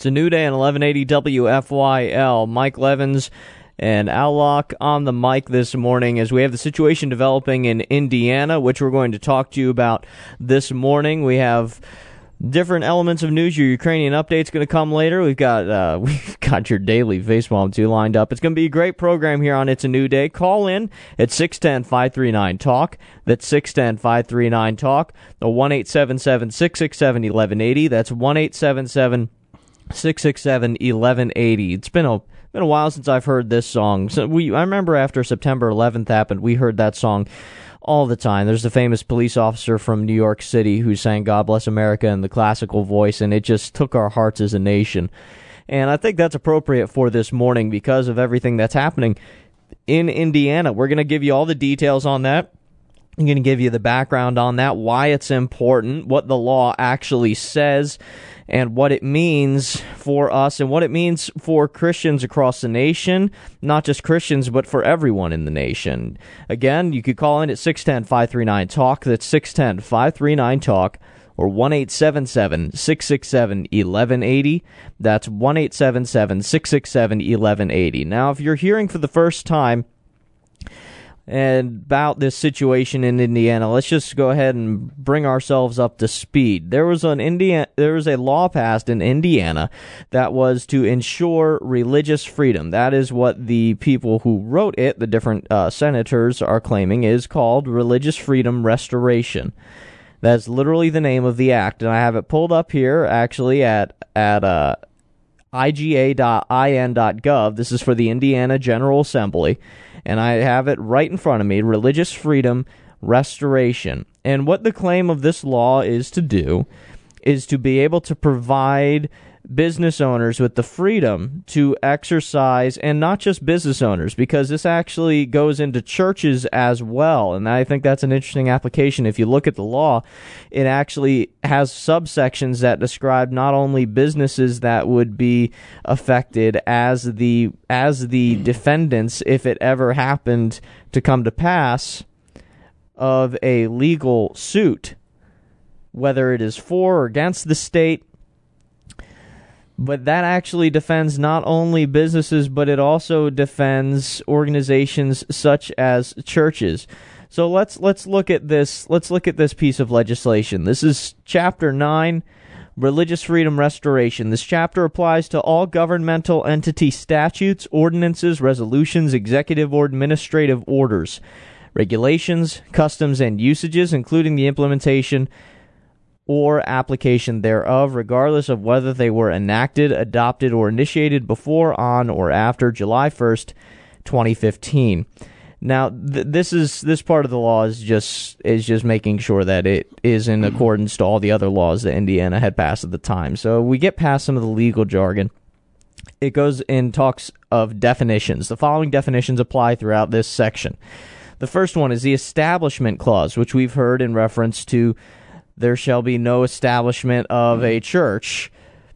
It's a new day on 1180 WFYL. Mike Levins and Al Locke on the mic this morning as we have the situation developing in Indiana, which we're going to talk to you about this morning. We have different elements of news. Your Ukrainian update's going to come later. We've got your daily face bomb too lined up. It's going to be a great program here on It's a New Day. Call in at 610-539-TALK. That's 610-539-TALK. The 1-877-667-1180. That's 1-877-667-1180. It's been a while since I've heard this song. I remember after September 11th happened, we heard that song all the time. There's the famous police officer from New York City who sang God Bless America in the classical voice, and it just took our hearts as a nation. And I think that's appropriate for this morning because of everything that's happening in Indiana. We're going to give you all the details on that. I'm going to give you the background on that, why it's important, what the law actually says, and what it means for us and what it means for Christians across the nation, not just Christians, but for everyone in the nation. Again, you could call in at 610-539-TALK. That's 610-539-TALK or 1-877-667-1180. That's 1-877-667-1180. Now, if you're hearing for the first time and about this situation in Indiana, let's just go ahead and bring ourselves up to speed. There was a law passed in Indiana that was to ensure religious freedom. That is what the people who wrote it, the different senators, are claiming is called Religious Freedom Restoration. That's literally the name of the act, and I have it pulled up here actually at iga.in.gov. This is for the Indiana General Assembly. And I have it right in front of me, Religious Freedom Restoration. And what the claim of this law is to do is to be able to provide business owners with the freedom to exercise, and not just business owners, because this actually goes into churches as well. And I think that's an interesting application. If you look at the law, it actually has subsections that describe not only businesses that would be affected as the defendants, if it ever happened to come to pass, of a legal suit, whether it is for or against the state. But that actually defends not only businesses, but it also defends organizations such as churches. So let's look at this. Let's look at this piece of legislation. This is Chapter 9, Religious Freedom Restoration. This chapter applies to all governmental entity statutes, ordinances, resolutions, executive or administrative orders, regulations, customs, and usages, including the implementation or application thereof, regardless of whether they were enacted, adopted, or initiated before, on, or after July 1st, 2015. Now, this part of the law is just making sure that it is in accordance to all the other laws that Indiana had passed at the time. So we get past some of the legal jargon. It goes in talks of definitions. The following definitions apply throughout this section. The first one is the Establishment Clause, which we've heard in reference to there shall be no establishment of a church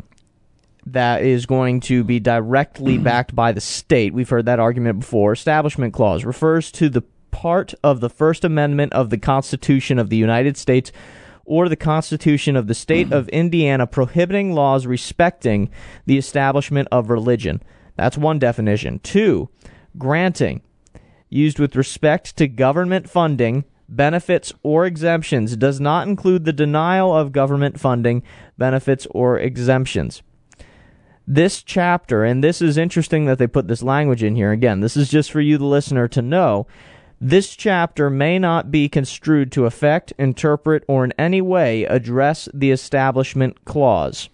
that is going to be directly backed by the state. We've heard that argument before. Establishment Clause refers to the part of the First Amendment of the Constitution of the United States or the Constitution of the State of Indiana prohibiting laws respecting the establishment of religion. That's one definition. 2, granting, used with respect to government funding, benefits, or exemptions, does not include the denial of government funding, benefits, or exemptions. This chapter, and this is interesting that they put this language in here. Again, this is just for you, the listener, to know. This chapter may not be construed to affect, interpret, or in any way address the Establishment Clause.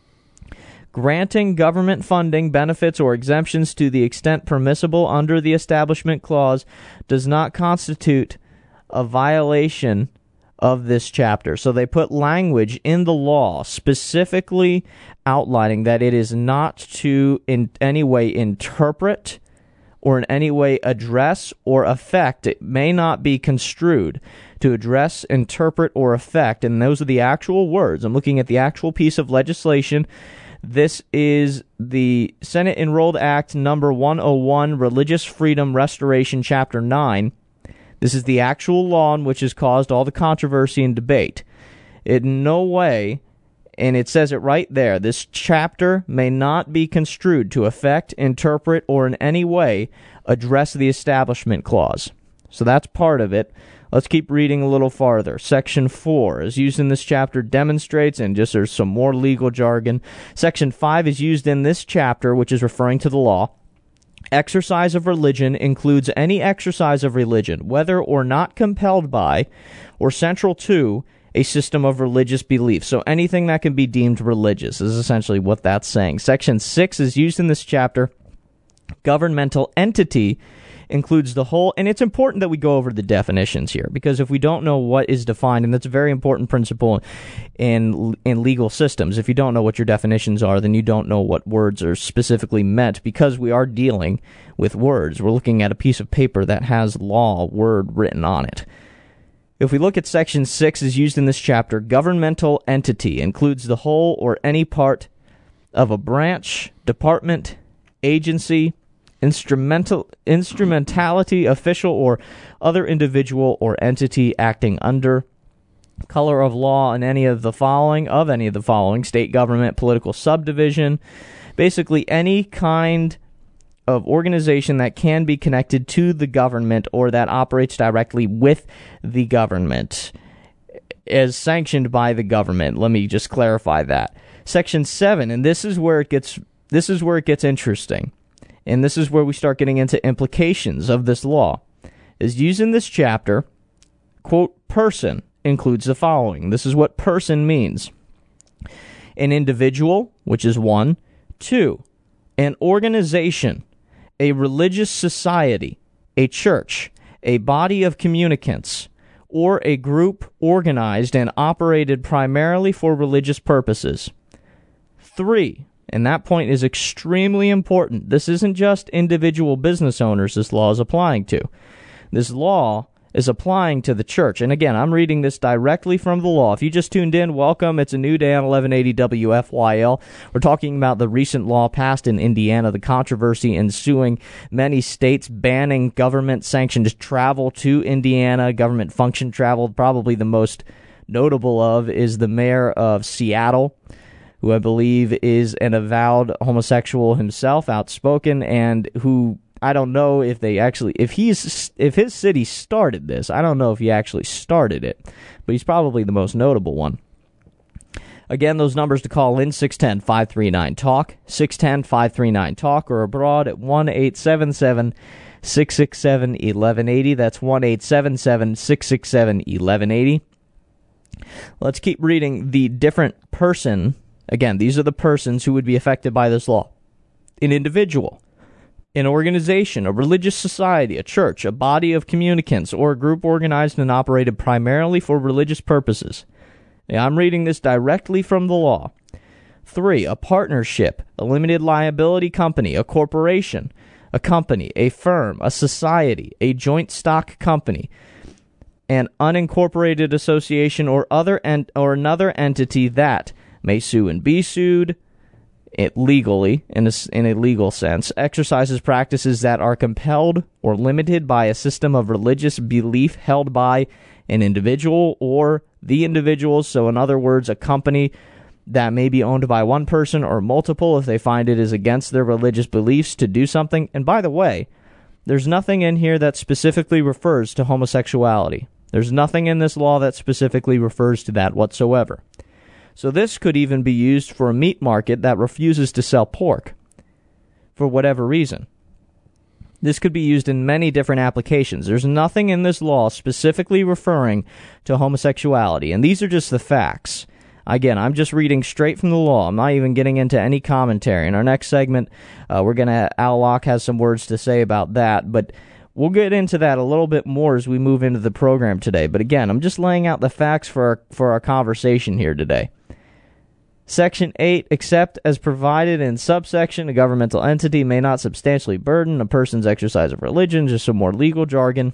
Granting government funding, benefits, or exemptions to the extent permissible under the Establishment Clause does not constitute a violation of this chapter. So they put language in the law specifically outlining that it is not to in any way interpret or in any way address or affect. It may not be construed to address, interpret, or affect. And those are the actual words. I'm looking at the actual piece of legislation. This is the Senate Enrolled Act number 101, Religious Freedom Restoration, Chapter 9. This is the actual law in which has caused all the controversy and debate. In no way And it says it right there. This chapter may not be construed to affect, interpret, or in any way address the Establishment Clause. So that's part of it. Let's keep reading a little farther. Section 4 is used in this chapter, demonstrates, and just there's some more legal jargon. Section 5 is used in this chapter, which is referring to the law. Exercise of religion includes any exercise of religion, whether or not compelled by or central to a system of religious belief. So anything that can be deemed religious is essentially what that's saying. Section 6 is used in this chapter. Governmental entity includes the whole, and it's important that we go over the definitions here, because if we don't know what is defined, and that's a very important principle in legal systems, if you don't know what your definitions are, then you don't know what words are specifically meant, because we are dealing with words. We're looking at a piece of paper that has law word written on it. If we look at Section 6 is used in this chapter, governmental entity includes the whole or any part of a branch, department, agency, instrumentality, official, or other individual or entity acting under color of law in any of the following, state government, political subdivision, basically any kind of organization that can be connected to the government or that operates directly with the government as sanctioned by the government. Let me just clarify that. Section 7, and this is where it gets interesting. And this is where we start getting into implications of this law, is used in this chapter, quote, person includes the following. This is what person means. An individual, which is 1. 2, an organization, a religious society, a church, a body of communicants, or a group organized and operated primarily for religious purposes. 3, and that point is extremely important. This isn't just individual business owners this law is applying to. This law is applying to the church. And again, I'm reading this directly from the law. If you just tuned in, welcome. It's a new day on 1180 WFYL. We're talking about the recent law passed in Indiana, the controversy ensuing, many states banning government-sanctioned travel to Indiana, government function travel. Probably the most notable of is the mayor of Seattle, who I believe is an avowed homosexual himself, outspoken, and who I don't know if his city started this. I don't know if he actually started it, but he's probably the most notable one. Again, those numbers to call in, 610-539-TALK, 610-539-TALK, or abroad at 1-877-667-1180. That's 1-877-667-1180. Let's keep reading the different person. Again, these are the persons who would be affected by this law. An individual, an organization, a religious society, a church, a body of communicants, or a group organized and operated primarily for religious purposes. Now, I'm reading this directly from the law. 3, a partnership, a limited liability company, a corporation, a company, a firm, a society, a joint stock company, an unincorporated association, or another entity that may sue and be sued legally, in a legal sense, exercises practices that are compelled or limited by a system of religious belief held by an individual or the individuals. So in other words, a company that may be owned by one person or multiple if they find it is against their religious beliefs to do something. And by the way, there's nothing in here that specifically refers to homosexuality. There's nothing in this law that specifically refers to that whatsoever. So this could even be used for a meat market that refuses to sell pork for whatever reason. This could be used in many different applications. There's nothing in this law specifically referring to homosexuality, and these are just the facts. Again, I'm just reading straight from the law. I'm not even getting into any commentary. In our next segment, Al Locke has some words to say about that, but we'll get into that a little bit more as we move into the program today. But again, I'm just laying out the facts for our conversation here today. Section 8, except as provided in subsection, a governmental entity may not substantially burden a person's exercise of religion, just some more legal jargon,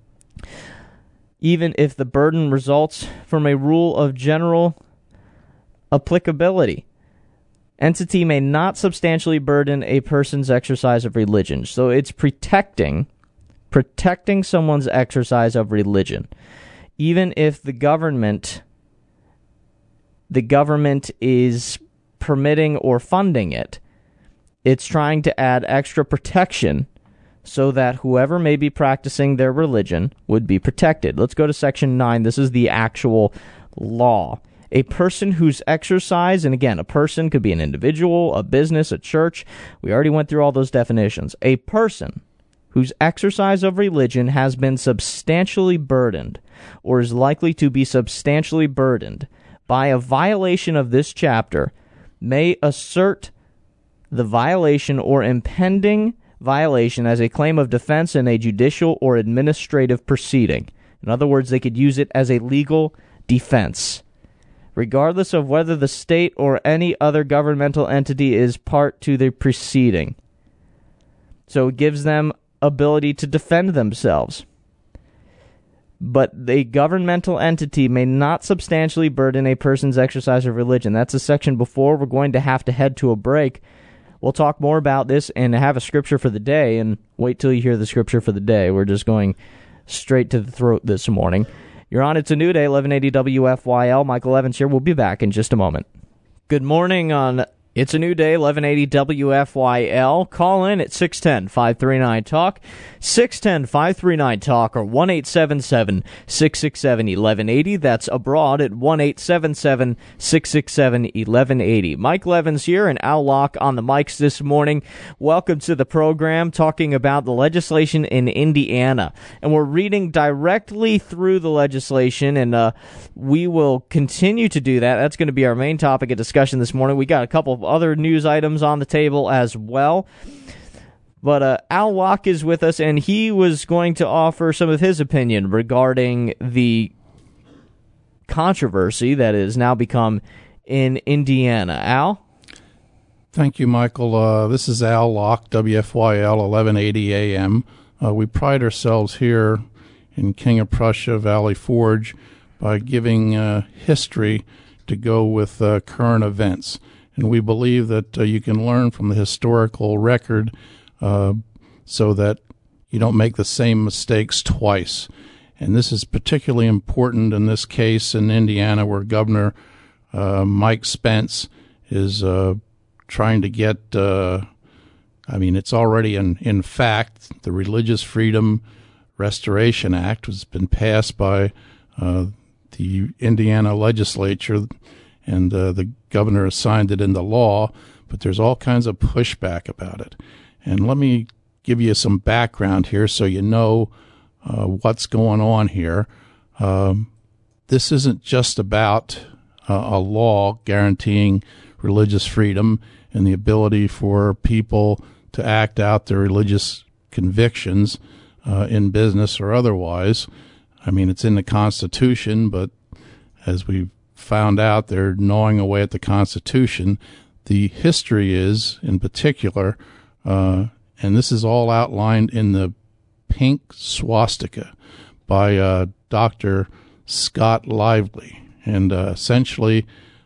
even if the burden results from a rule of general applicability. Entity may not substantially burden a person's exercise of religion. So it's protecting someone's exercise of religion, even if the government the government is permitting or funding it. It's trying to add extra protection so that whoever may be practicing their religion would be protected. Let's go to Section 9. This is the actual law. A person whose exercise, and again, a person could be an individual, a business, a church. We already went through all those definitions. A person whose exercise of religion has been substantially burdened or is likely to be substantially burdened by a violation of this chapter may assert the violation or impending violation as a claim of defense in a judicial or administrative proceeding. In other words, they could use it as a legal defense, regardless of whether the state or any other governmental entity is part to the proceeding. So it gives them ability to defend themselves. But the governmental entity may not substantially burden a person's exercise of religion. That's a section before. We're going to have to head to a break. We'll talk more about this and have a scripture for the day, and wait till you hear the scripture for the day. We're just going straight to the throat this morning. You're on It's a New Day, 1180 WFYL. Michael Evans here. We'll be back in just a moment. Good morning on It's a New Day, 1180 WFYL. Call in at 610-539-TALK, 610-539-TALK, or 1-877-667-1180. That's abroad at 1-877-667-1180. Mike Evans here and Al Locke on the mics this morning. Welcome to the program, talking about the legislation in Indiana. And we're reading directly through the legislation, and we will continue to do that. That's going to be our main topic of discussion this morning. We got a couple of other news items on the table as well. But Al Locke is with us, and he was going to offer some of his opinion regarding the controversy that has now become in Indiana. Al? Thank you, Michael. This is Al Locke, WFYL 1180 AM. We pride ourselves here in King of Prussia, Valley Forge, by giving history to go with current events. And we believe that you can learn from the historical record so that you don't make the same mistakes twice. And this is particularly important in this case in Indiana, where Governor Mike Spence is trying to get, it's already in fact, the Religious Freedom Restoration Act has been passed by the Indiana legislature, and the governor has signed it into law, but there's all kinds of pushback about it. And let me give you some background here so you know what's going on here. This isn't just about a law guaranteeing religious freedom and the ability for people to act out their religious convictions in business or otherwise. I mean, it's in the Constitution, but as we've found out, they're gnawing away at the Constitution. The history is, in particular, and this is all outlined in the pink swastika by Dr. Scott Lively. And essentially,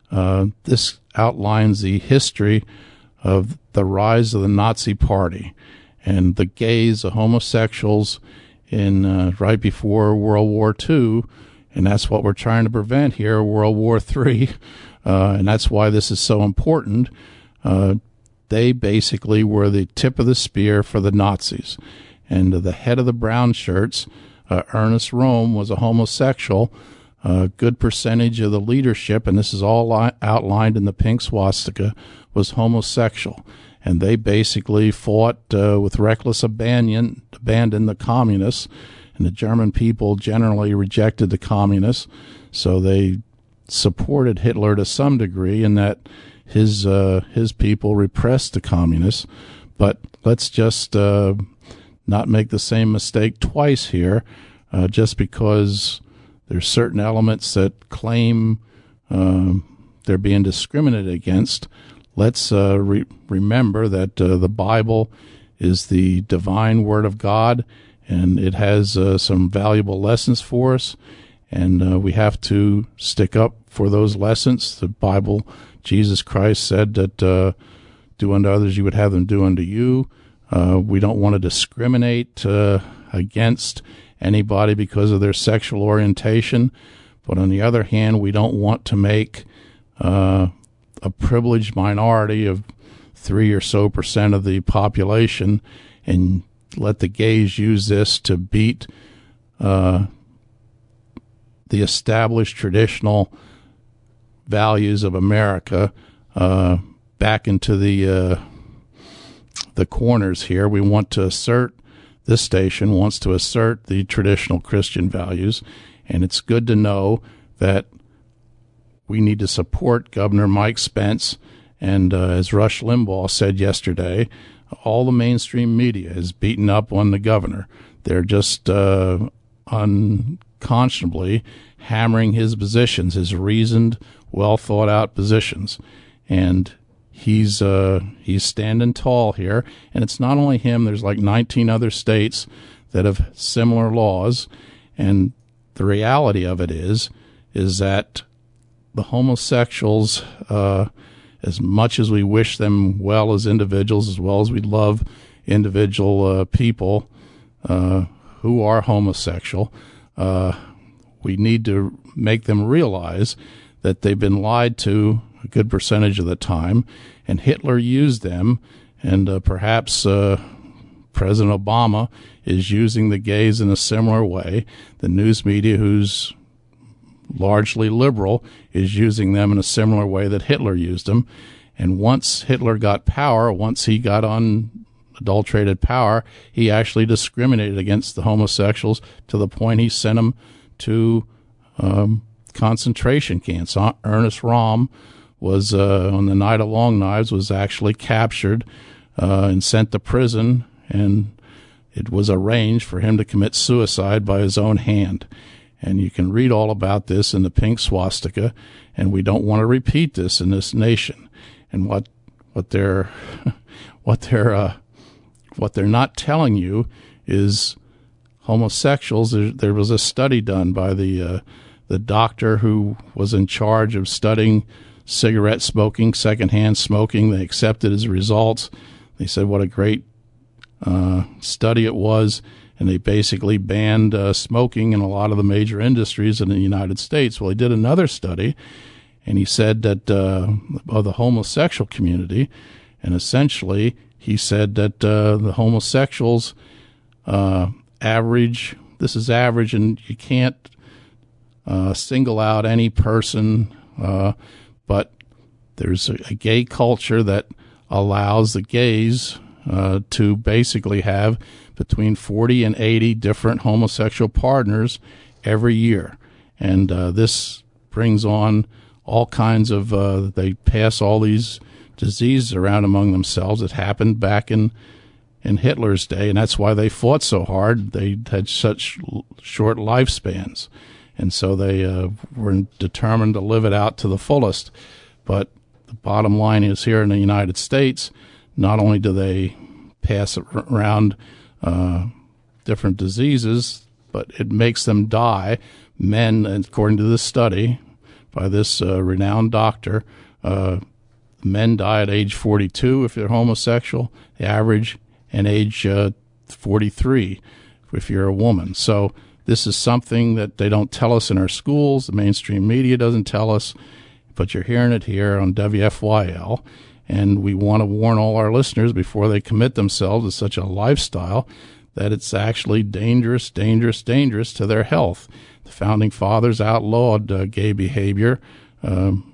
this outlines the history of the rise of the Nazi Party and the gays, the homosexuals in right before World War II. And that's what we're trying to prevent here, World War III. And that's why this is so important. They basically were the tip of the spear for the Nazis. And the head of the brown shirts, Ernest Röhm, was a homosexual. A good percentage of the leadership, and this is all outlined in the pink swastika, was homosexual. And they basically fought with reckless abandon the communists. And the German people generally rejected the communists, so they supported Hitler to some degree in that his people repressed the communists. But let's just not make the same mistake twice here, just because there's certain elements that claim they're being discriminated against. Let's remember that the Bible is the divine Word of God, and it has some valuable lessons for us, and we have to stick up for those lessons. The Bible, Jesus Christ said that do unto others you would have them do unto you. We don't want to discriminate against anybody because of their sexual orientation, but on the other hand, we don't want to make a privileged minority of 3% or so of the population, and let the gays use this to beat the established traditional values of America back into the corners here. We want to assert, this station wants to assert the traditional Christian values, and it's good to know that we need to support Governor Mike Spence. And as Rush Limbaugh said yesterday, all the mainstream media is beaten up on the governor. They're just unconscionably hammering his positions, his reasoned, well-thought-out positions. And he's standing tall here. And it's not only him. There's like 19 other states that have similar laws. And the reality of it is that the homosexuals, as much as we wish them well as individuals, as well as we love individual people who are homosexual, we need to make them realize that they've been lied to a good percentage of the time, and Hitler used them, and perhaps President Obama is using the gays in a similar way. The news media, who's largely liberal, is using them in a similar way that Hitler used them. And once Hitler got power, once he got unadulterated power, he actually discriminated against the homosexuals to the point he sent them to concentration camps. Ernest Röhm was, on the Night of Long Knives, was actually captured and sent to prison, and it was arranged for him to commit suicide by his own hand. And you can read all about this in the Pink Swastika, and we don't want to repeat this in this nation. And what they're not telling you is homosexuals. There was a study done by the doctor who was in charge of studying cigarette smoking, secondhand smoking. They accepted his results. They said what a great study it was. And they basically banned smoking in a lot of the major industries in the United States. Well, he did another study, and he said that of the homosexual community, and essentially he said that the homosexuals average, this is average, and you can't single out any person, but there's a gay culture that allows the gays to basically have between 40 and 80 different homosexual partners every year. And this brings on all kinds of, they pass all these diseases around among themselves. It happened back in Hitler's day, and that's why they fought so hard. They had such short lifespans. And so they were determined to live it out to the fullest. But the bottom line is here in the United States, not only do they pass around different diseases, but it makes them die. Men, according to this study by this renowned doctor, men die at age 42 if they're homosexual, the average, and age 43 if you're a woman. So this is something that they don't tell us in our schools, the mainstream media doesn't tell us, but you're hearing it here on WFYL. And we want to warn all our listeners before they commit themselves to such a lifestyle that it's actually dangerous, dangerous, dangerous to their health. The Founding Fathers outlawed gay behavior, and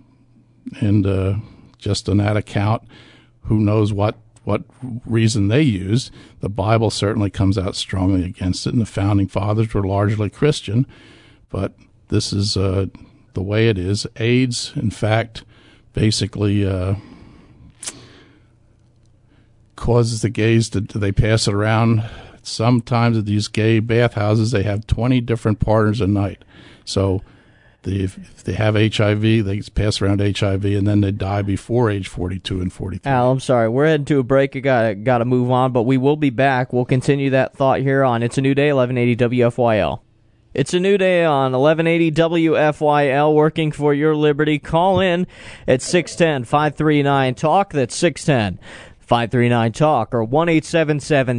just on that account, who knows what reason they used. The Bible certainly comes out strongly against it, and the Founding Fathers were largely Christian, but this is the way it is. AIDS, in fact, basically causes the gays they pass it around. Sometimes at these gay bathhouses, they have 20 different partners a night. So if they have HIV, they pass around HIV, and then they die before age 42 and 43. Al, I'm sorry. We're heading to a break. I got to move on, but we will be back. We'll continue that thought here on It's a New Day, 1180 WFYL. It's a new day on 1180 WFYL, working for your liberty. Call in at 610-539-TALK. That's 610-539-TALK, or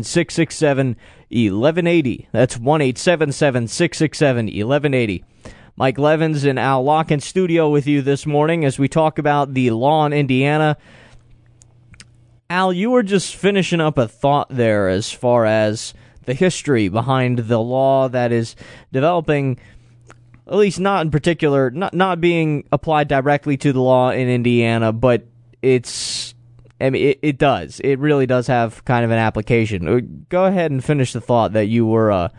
1-877-667-1180. That's 1-877-667-1180. Mike Levins and Al Locke in studio with you this morning as we talk about the law in Indiana. Al, you were just finishing up a thought there as far as the history behind the law that is developing, at least not in particular, not being applied directly to the law in Indiana, but it really does have kind of an application. Go ahead and finish the thought that you were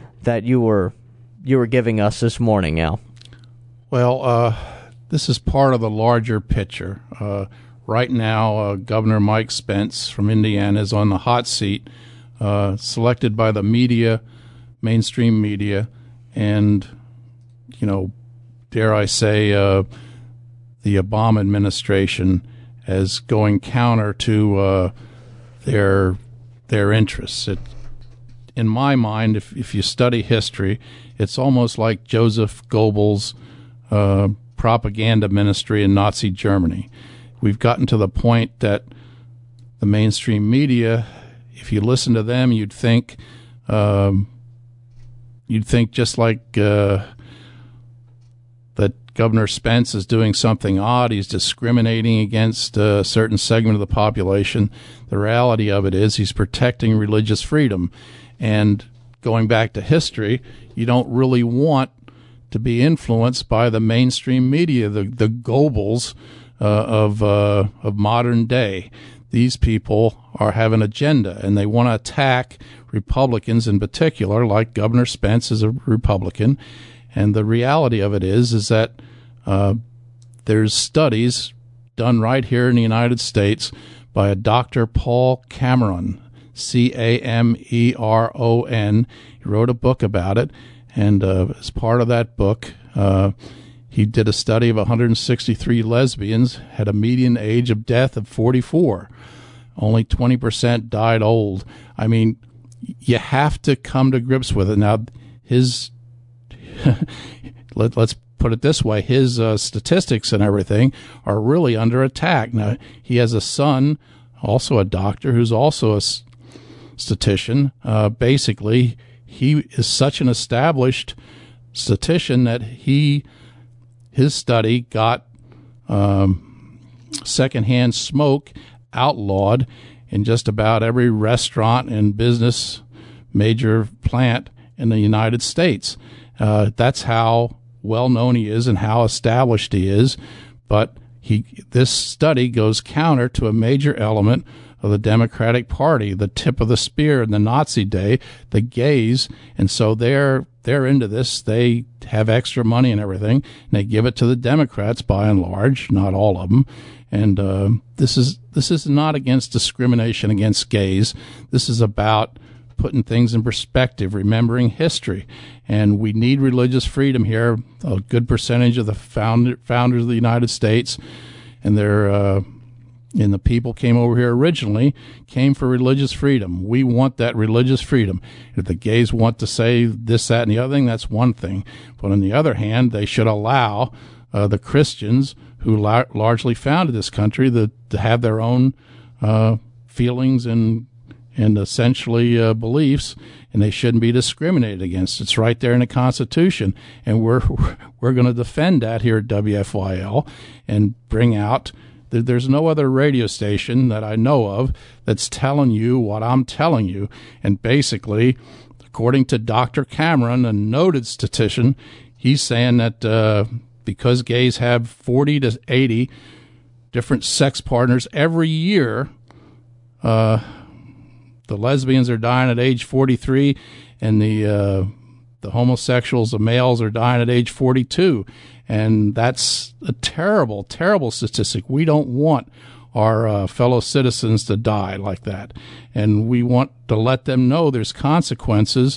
giving us this morning, Al. Well, this is part of the larger picture. Right now, Governor Mike Spence from Indiana is on the hot seat, selected by the media, mainstream media, and, dare I say, the Obama administration as going counter to their interests. In my mind, if you study history, it's almost like Joseph Goebbels' propaganda ministry in Nazi Germany. We've gotten to the point that the mainstream media, if you listen to them, you'd think just like that Governor Spence is doing something odd. He's discriminating against a certain segment of the population. The reality of it is he's protecting religious freedom. And going back to history, you don't really want to be influenced by the mainstream media, the Goebbels of modern day. These people have an agenda, and they want to attack Republicans in particular, like Governor Spence is a Republican. And the reality of it is that there's studies done right here in the United States by a Dr. Paul Cameron, Cameron. He wrote a book about it, and as part of that book, he did a study of 163 lesbians, had a median age of death of 44. Only 20% died old. I mean, you have to come to grips with it. Now, let's put it this way, his statistics and everything are really under attack. Now, he has a son, also a doctor, who's also a statistician. Basically, he is such an established statistician that his study got secondhand smoke outlawed in just about every restaurant and business major plant in the United States. That's how well known he is and how established he is. But this study goes counter to a major element of the Democratic Party, the tip of the spear in the Nazi day, the gays. And so they're into this. They have extra money and everything, and they give it to the Democrats by and large, not all of them. And this is not against discrimination against gays. This is about putting things in perspective, remembering history. And we need religious freedom here. A good percentage of the founders of the United States and the people came over here originally came for religious freedom. We want that religious freedom. If the gays want to say this, that, and the other thing, that's one thing. But on the other hand, they should allow the Christians who largely founded this country to have their own feelings and essentially beliefs, and they shouldn't be discriminated against. It's right there in the Constitution, and we're going to defend that here at WFYL and bring out. There's no other radio station that I know of that's telling you what I'm telling you. And basically, according to Dr. Cameron, a noted statistician, he's saying that because gays have 40 to 80 different sex partners every year, the lesbians are dying at age 43, and the homosexuals, the males, are dying at age 42. And that's a terrible, terrible statistic. We don't want our fellow citizens to die like that. And we want to let them know there's consequences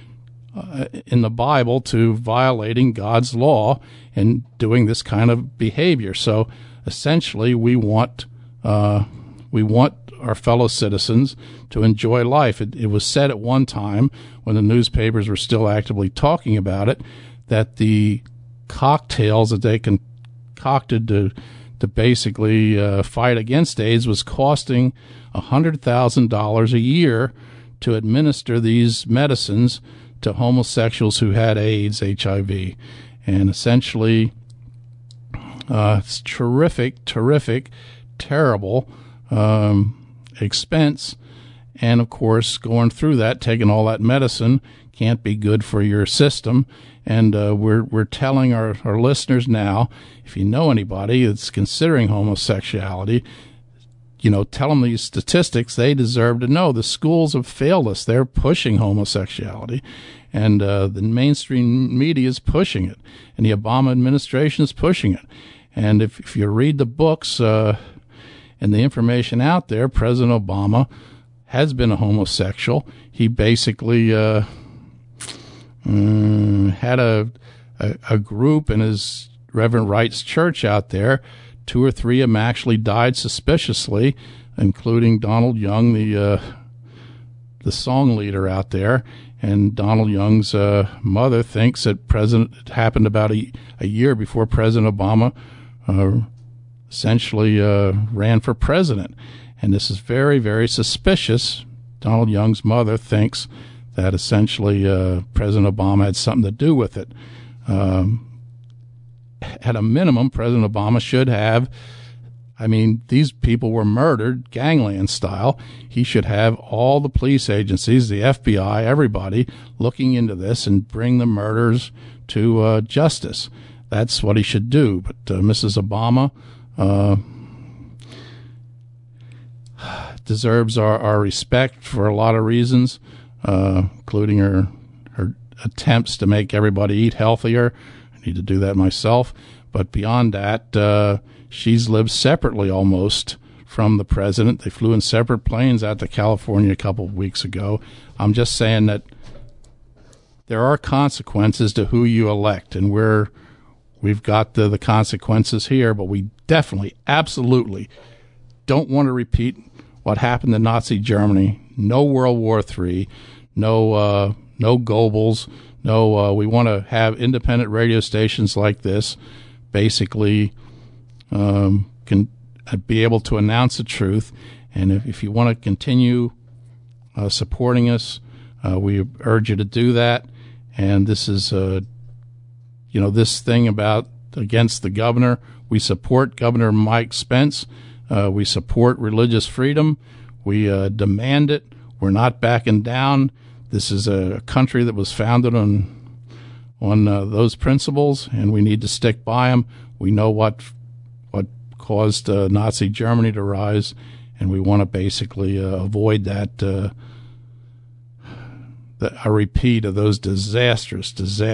in the Bible to violating God's law and doing this kind of behavior. So essentially, we want our fellow citizens to enjoy life. It was said at one time, when the newspapers were still actively talking about it, that the cocktails that they concocted to basically fight against AIDS was costing $100,000 a year to administer these medicines to homosexuals who had AIDS, HIV. And essentially, it's terrific, terrible expense. And, of course, going through that, taking all that medicine can't be good for your system. And we're telling our listeners now, if you know anybody that's considering homosexuality, tell them these statistics. They deserve to know. The schools have failed us. They're pushing homosexuality. And the mainstream media is pushing it. And the Obama administration is pushing it. And if you read the books and the information out there, President Obama has been a homosexual. He basically had a group in his Reverend Wright's church out there. 2 or 3 of them actually died suspiciously, including Donald Young, the song leader out there. And Donald Young's mother thinks that it happened about a year before President Obama essentially ran for president. And this is very, very suspicious. Donald Young's mother thinks that essentially President Obama had something to do with it. At a minimum, President Obama should have, these people were murdered gangland style. He should have all the police agencies, the FBI, everybody looking into this and bring the murderers to justice. That's what he should do. But Mrs. Obama deserves our respect for a lot of reasons, including her attempts to make everybody eat healthier. I need to do that myself. But beyond that, she's lived separately almost from the president. They flew in separate planes out to California a couple of weeks ago. I'm just saying that there are consequences to who you elect, and we've got the consequences here, but we definitely, absolutely don't want to repeat what happened in Nazi Germany. No World War III, no Goebbels, we want to have independent radio stations like this, basically can be able to announce the truth. And if you want to continue supporting us, we urge you to do that. And this is, this thing against the governor. We support Governor Mike Spence. We support religious freedom. We demand it. We're not backing down. This is a country that was founded on those principles, and we need to stick by them. We know what caused Nazi Germany to rise, and we want to basically avoid that a repeat of those disastrous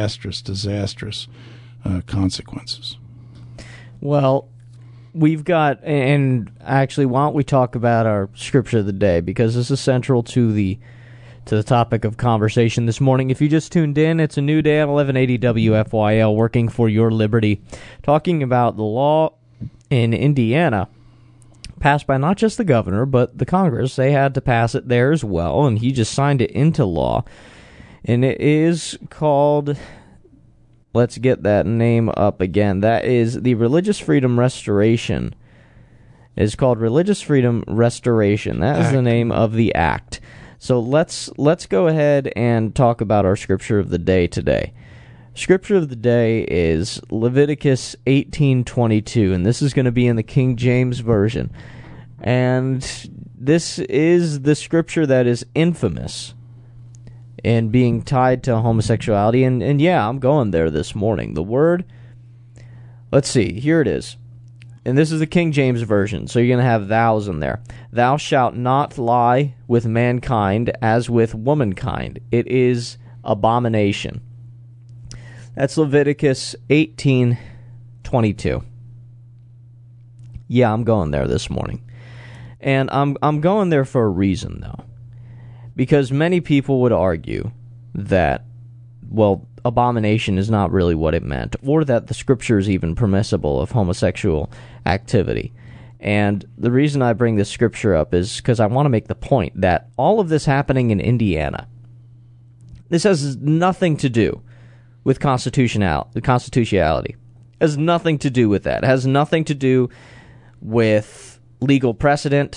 consequences. Well, we've got, and actually, why don't we talk about our scripture of the day, because this is central to the topic of conversation this morning. If you just tuned in, it's a new day at 1180 WFYL, working for your liberty, talking about the law in Indiana, passed by not just the governor, but the Congress. They had to pass it there as well, and he just signed it into law. And it is called, let's get that name up again, that is the Religious Freedom Restoration. It's called Religious Freedom Restoration. That is the name of the act. So let's go ahead and talk about our scripture of the day today. Scripture of the day is Leviticus 18:22, and this is going to be in the King James Version. And this is the scripture that is infamous in being tied to homosexuality. And yeah, I'm going there this morning. The word, let's see, here it is. And this is the King James Version, so you're going to have thous in there. Thou shalt not lie with mankind as with womankind. It is abomination. That's Leviticus 18:22. Yeah, I'm going there this morning. And I'm going there for a reason, though. Because many people would argue that, well, abomination is not really what it meant, or that the scripture is even permissible of homosexual activity. And the reason I bring this scripture up is because I want to make the point that all of this happening in Indiana, this has nothing to do with constitutionality. It has nothing to do with that. It has nothing to do with legal precedent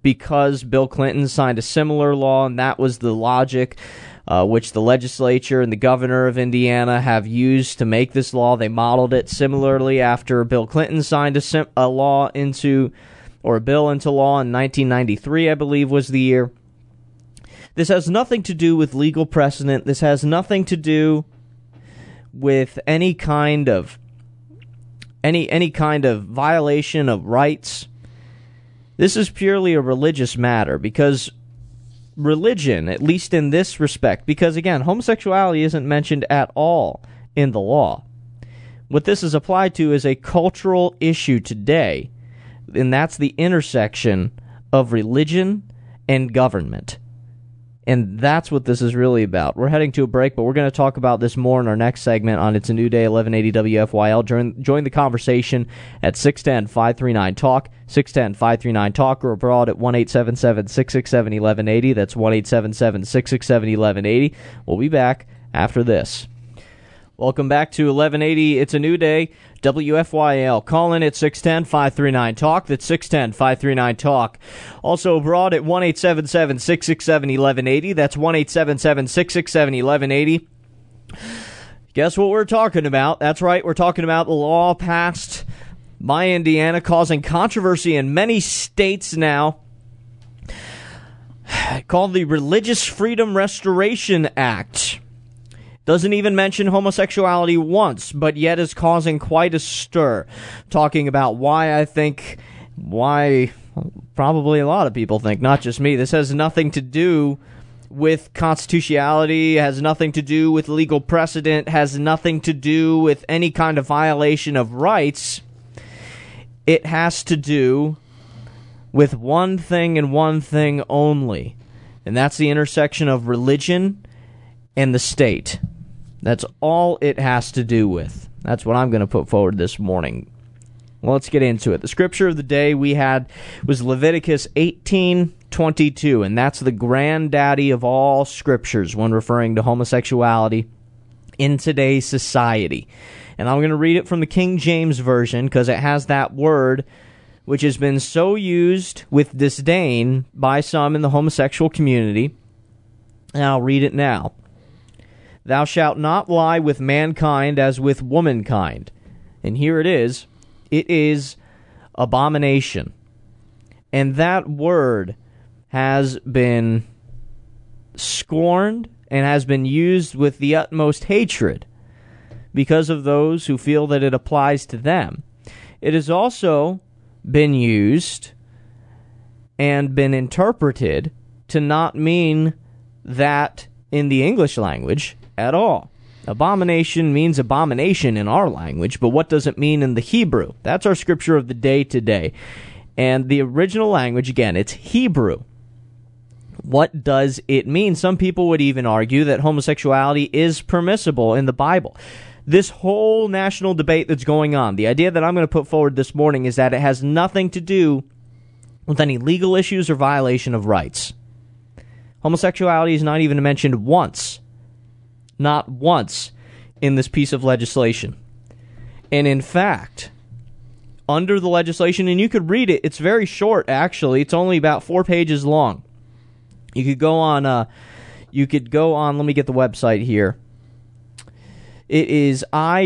because Bill Clinton signed a similar law, and that was the logic which the legislature and the governor of Indiana have used to make this law. They modeled it similarly after Bill Clinton signed a law into, or a bill into law in 1993, I believe was the year. This has nothing to do with legal precedent. This has nothing to do with any kind of violation of rights. This is purely a religious matter, because religion, at least in this respect, because again, homosexuality isn't mentioned at all in the law. What this is applied to is a cultural issue today, and that's the intersection of religion and government. And that's what this is really about. We're heading to a break, but we're going to talk about this more in our next segment on It's a New Day, 1180 WFYL. Join the conversation at 610-539-TALK, 610-539-TALK, or abroad at 1-877-667-1180. That's 1-877-667-1180. We'll be back after this. Welcome back to 1180 It's a New Day, WFYL. Call in at 610-539-TALK. That's 610-539-TALK. Also abroad at 1-877-667-1180. That's 1-877-667-1180. Guess what we're talking about? That's right, we're talking about the law passed by Indiana causing controversy in many states now, called the Religious Freedom Restoration Act. Doesn't even mention homosexuality once, but yet is causing quite a stir. Talking about why probably a lot of people think, not just me, this has nothing to do with constitutionality, has nothing to do with legal precedent, has nothing to do with any kind of violation of rights. It has to do with one thing and one thing only, and that's the intersection of religion and the state. That's all it has to do with. That's what I'm going to put forward this morning. Well, let's get into it. The scripture of the day we had was Leviticus 18:22, and that's the granddaddy of all scriptures when referring to homosexuality in today's society. And I'm going to read it from the King James Version because it has that word which has been so used with disdain by some in the homosexual community. And I'll read it now. Thou shalt not lie with mankind as with womankind. And here it is. It is abomination. And that word has been scorned and has been used with the utmost hatred because of those who feel that it applies to them. It has also been used and been interpreted to not mean that in the English language at all. Abomination means abomination in our language, but what does it mean in the Hebrew? That's our scripture of the day today. And the original language, again, it's Hebrew. What does it mean? Some people would even argue that homosexuality is permissible in the Bible. This whole national debate that's going on, the idea that I'm going to put forward this morning is that it has nothing to do with any legal issues or violation of rights. Homosexuality is not even mentioned once. Not once in this piece of legislation. And in fact, under the legislation, and you could read it, it's very short actually, it's only about 4 pages long. You could go on, let me get the website here. It is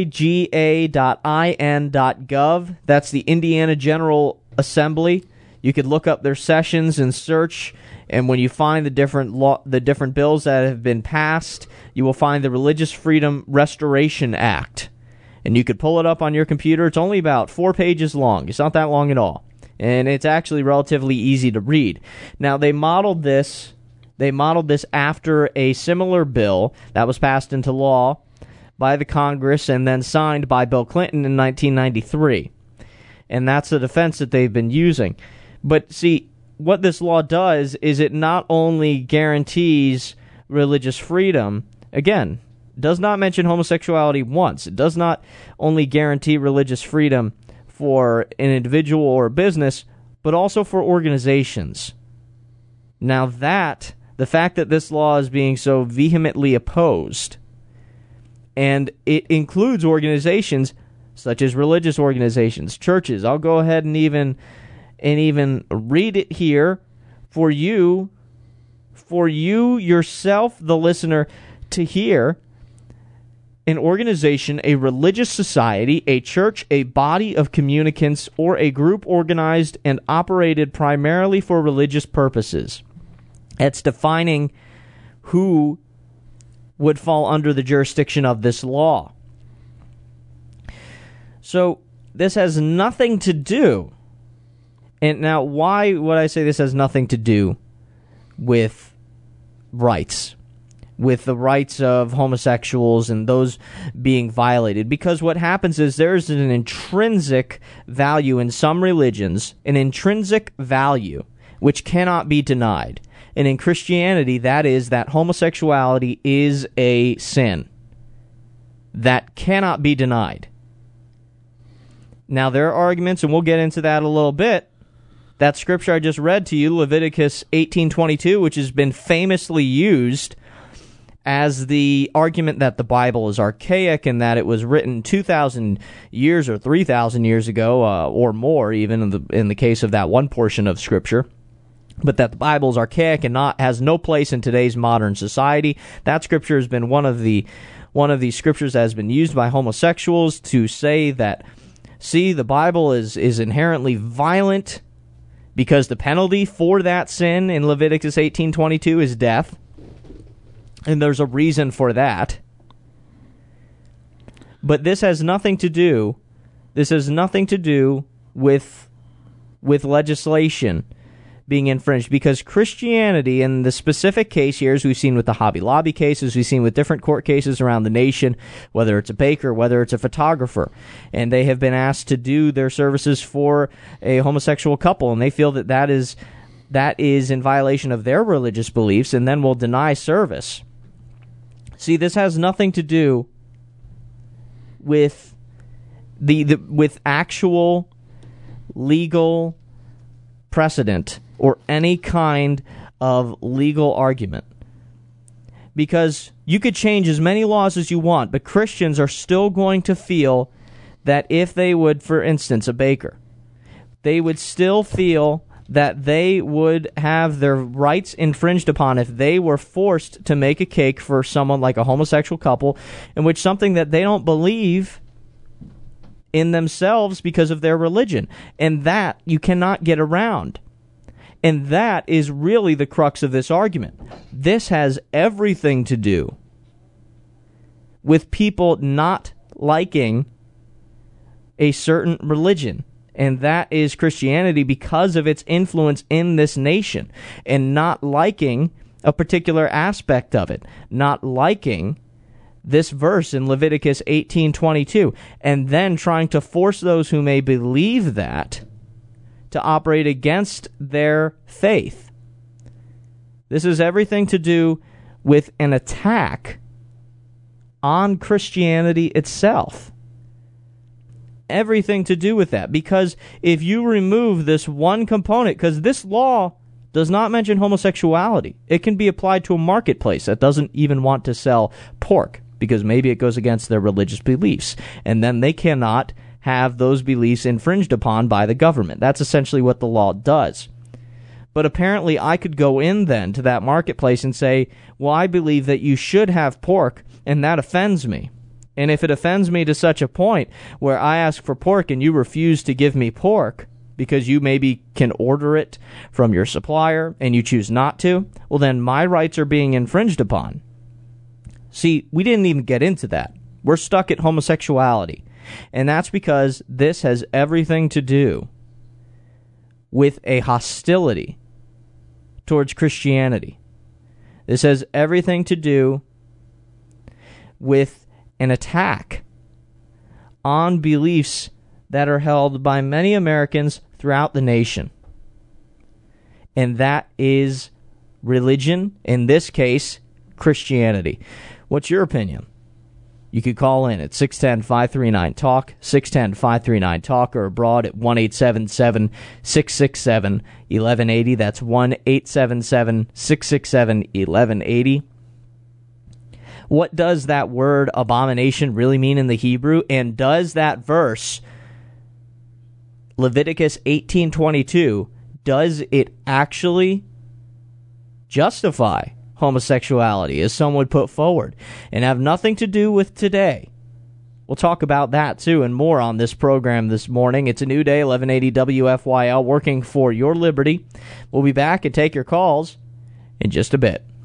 iga.in.gov. That's the Indiana General Assembly. You could look up their sessions and search, and when you find the different bills that have been passed, you will find the Religious Freedom Restoration Act. And you could pull it up on your computer. It's only about 4 pages long. It's not that long at all. And it's actually relatively easy to read. Now, they modeled this after a similar bill that was passed into law by the Congress and then signed by Bill Clinton in 1993. And that's the defense that they've been using. But see, what this law does is it not only guarantees religious freedom, again, does not mention homosexuality once. It does not only guarantee religious freedom for an individual or a business, but also for organizations. Now the fact that this law is being so vehemently opposed, and it includes organizations such as religious organizations, churches. I'll go ahead and even read it here for you yourself, the listener, to hear an organization, a religious society, a church, a body of communicants, or a group organized and operated primarily for religious purposes. It's defining who would fall under the jurisdiction of this law. So this has nothing to do, and now why would I say this has nothing to do with rights, with the rights of homosexuals and those being violated? Because what happens is there's an intrinsic value in some religions, an intrinsic value which cannot be denied. And in Christianity, that is that homosexuality is a sin that cannot be denied. Now, there are arguments, and we'll get into that a little bit. That scripture I just read to you, Leviticus 18:22, which has been famously used as the argument that the Bible is archaic and that it was written 2,000 years or 3,000 years ago, or more, even in the case of that one portion of Scripture, but that the Bible is archaic and has no place in today's modern society. That scripture has been one of the scriptures that has been used by homosexuals to say that, see, the Bible is inherently violent because the penalty for that sin in Leviticus 18:22 is death. And there's a reason for that. But this has nothing to do with legislation being infringed, because Christianity, in the specific case here, as we've seen with the Hobby Lobby cases, we've seen with different court cases around the nation, whether it's a baker, whether it's a photographer, and they have been asked to do their services for a homosexual couple, and they feel that that is in violation of their religious beliefs, and then will deny service. See, this has nothing to do with with actual legal precedent or any kind of legal argument. Because you could change as many laws as you want, but Christians are still going to feel that if they would, for instance, a baker, they would still feel that they would have their rights infringed upon if they were forced to make a cake for someone like a homosexual couple, in which something that they don't believe in themselves because of their religion. And that you cannot get around. And that is really the crux of this argument. This has everything to do with people not liking a certain religion. And that is Christianity, because of its influence in this nation, and not liking a particular aspect of it, not liking this verse in Leviticus 18:22, and then trying to force those who may believe that to operate against their faith. This has everything to do with an attack on Christianity itself. Everything to do with that, because if you remove this one component, because this law does not mention homosexuality, it can be applied to a marketplace that doesn't even want to sell pork because maybe it goes against their religious beliefs, and then they cannot have those beliefs infringed upon by the government. That's essentially what the law does. But apparently I could go in then to that marketplace and say, well, I believe that you should have pork, and that offends me. And if it offends me to such a point where I ask for pork and you refuse to give me pork because you maybe can order it from your supplier and you choose not to, well, then my rights are being infringed upon. See, we didn't even get into that. We're stuck at homosexuality. And that's because this has everything to do with a hostility towards Christianity. This has everything to do with an attack on beliefs that are held by many Americans throughout the nation. And that is religion, in this case, Christianity. What's your opinion? You could call in at 610-539-TALK, 610-539-TALK, or abroad at 1-877-667-1180. That's 1-877-667-1180. What does that word abomination really mean in the Hebrew? And does that verse, Leviticus 18:22, does it actually justify homosexuality, as some would put forward, and have nothing to do with today. We'll talk about that, too, and more on this program this morning. It's a new day, 1180 WFYL, working for your liberty. We'll be back and take your calls in just a bit.